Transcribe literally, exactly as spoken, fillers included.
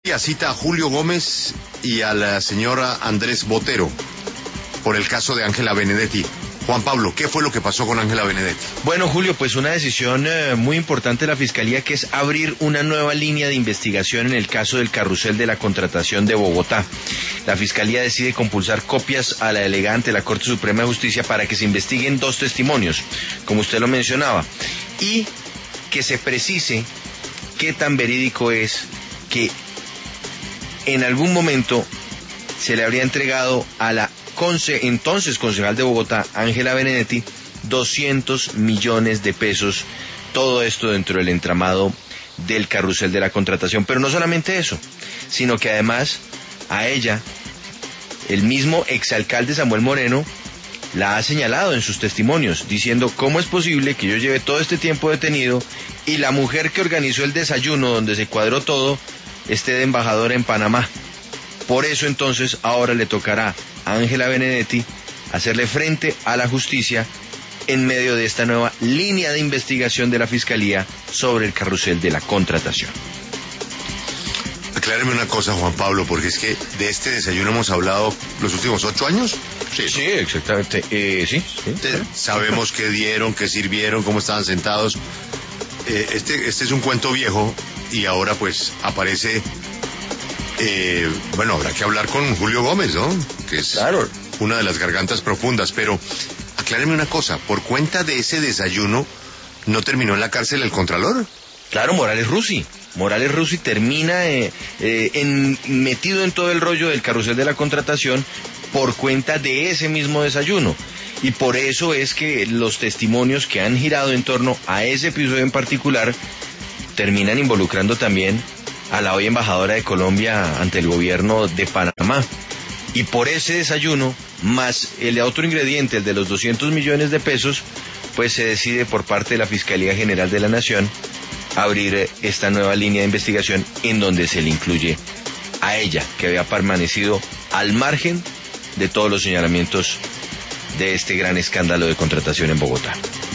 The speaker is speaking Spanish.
Y cita a Julio Gómez y a la señora Andrés Botero por el caso de Ángela Benedetti. Juan Pablo, ¿qué fue lo que pasó con Ángela Benedetti? Bueno, Julio, pues una decisión eh, muy importante de la Fiscalía, que es abrir una nueva línea de investigación en el caso del carrusel de la contratación de Bogotá. La Fiscalía decide compulsar copias a la delegada ante la Corte Suprema de Justicia para que se investiguen dos testimonios, como usted lo mencionaba, y que se precise qué tan verídico es que en algún momento se le habría entregado a la conce, entonces concejal de Bogotá, Ángela Benedetti, doscientos millones de pesos, todo esto dentro del entramado del carrusel de la contratación. Pero no solamente eso, sino que además a ella, el mismo exalcalde Samuel Moreno la ha señalado en sus testimonios, diciendo: ¿cómo es posible que yo lleve todo este tiempo detenido y la mujer que organizó el desayuno donde se cuadró todo esté de embajadora en Panamá? Por eso entonces ahora le tocará a Ángela Benedetti hacerle frente a la justicia en medio de esta nueva línea de investigación de la Fiscalía sobre el carrusel de la contratación. Acláreme una cosa, Juan Pablo, porque es que de este desayuno hemos hablado los últimos ocho años. Sí, sí, exactamente. Eh, sí, sí. Sabemos qué dieron, qué sirvieron, cómo estaban sentados. Eh, este, este es un cuento viejo y ahora pues aparece... Eh, bueno, habrá que hablar con Julio Gómez, ¿no? Que es claro, una de las gargantas profundas, pero acláreme una cosa, ¿por cuenta de ese desayuno no terminó en la cárcel el Contralor? Claro, Morales Rusi. Morales Rusi termina eh, eh, en, metido en todo el rollo del carrusel de la contratación por cuenta de ese mismo desayuno. Y por eso es que los testimonios que han girado en torno a ese episodio en particular terminan involucrando también a la hoy embajadora de Colombia ante el gobierno de Panamá. Y por ese desayuno, más el otro ingrediente, el de los doscientos millones de pesos, pues se decide por parte de la Fiscalía General de la Nación abrir esta nueva línea de investigación en donde se le incluye a ella, que había permanecido al margen de todos los señalamientos de este gran escándalo de contratación en Bogotá.